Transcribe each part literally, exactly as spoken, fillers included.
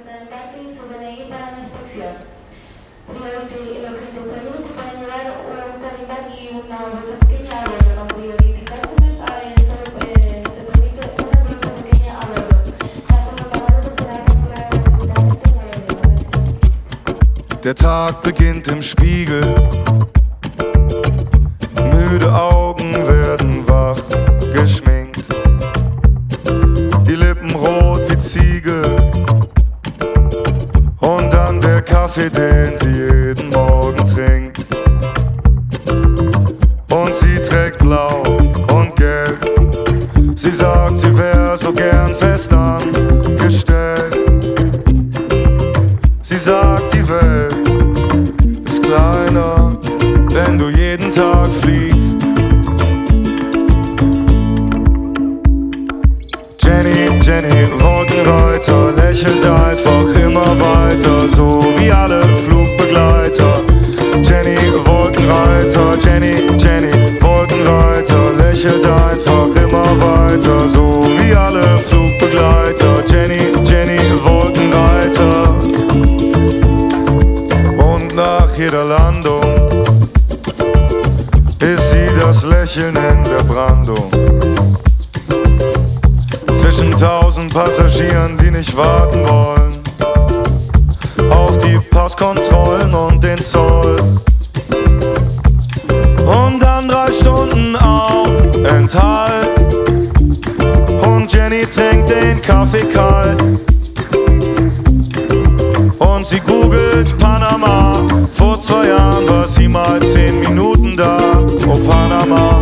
de embarque y su D N I para la inspección. Priority, los clientes Priority pueden llevar un carry bag y una bolsa pequeña a bordo. No Priority Customers eh, solo eh, se permite una bolsa pequeña a bordo. Las propagadas serán capturadas gratuitamente en la. Der Tag beginnt im Spiegel. Müde Augen werden wach geschminkt. Die Lippen rot wie Ziegel. Und dann der Kaffee, den sie jeden Morgen trinkt. Und sie trägt blau und gelb. Sie sagt, sie wär so gern fest angestellt. Sie sagt, die Welt ist kleiner, wenn du jeden Tag fliegst. Jenny, Jenny, Wolkenreiter, lächelt einfach immer weiter, so wie alle Flugbegleiter. Jenny, Wolkenreiter, Jenny, Jenny, Wolkenreiter, lächelt einfach immer weiter, so wie alle Flugbegleiter. Jenny, Jenny, Wolkenreiter. Und nach jeder Landung ist sie das Lächeln in der Brandung. Zwischen tausend Passagieren, die nicht warten wollen auf die Passkontrollen und den Zoll. Und dann drei Stunden Aufenthalt und Jenny trinkt den Kaffee kalt. Und sie googelt Panama. Vor zwei Jahren war sie mal zehn Minuten da. Oh Panama.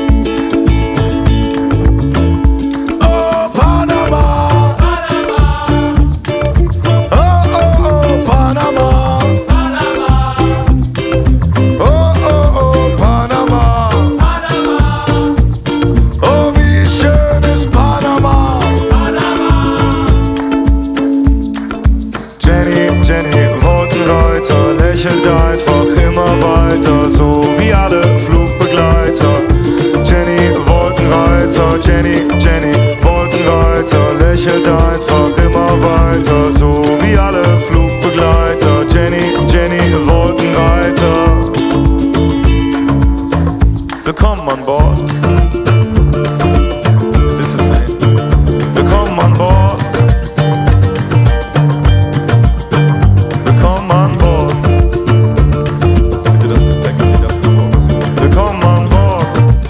Oh Panama. Panama. Oh oh oh Panama. Panama. Oh oh oh Panama. Panama. Oh wie schön ist Panama. Panama. Jenny, Jenny, Wolkenreiter, lächelt einfach immer weiter, so wie alle Flugbegleiter. Jenny, Wolkenreiter, Jenny, Jenny, Wolkenreiter, lächelt einfach immer weiter, so wie alle Flugbegleiter. Jenny, Jenny, Wolkenreiter. Willkommen an Bord. Sitzt es da hinten? Willkommen an Bord. Willkommen an Bord. Bitte das Gepäck nicht auf den Boden. Willkommen an Bord.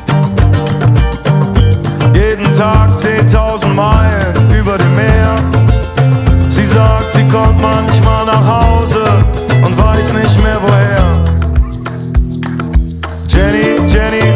Jeden Tag zehntausend Meilen über dem Meer. Sie sagt, sie kommt manchmal nach Hause und weiß nicht mehr woher. Jenny, Jenny,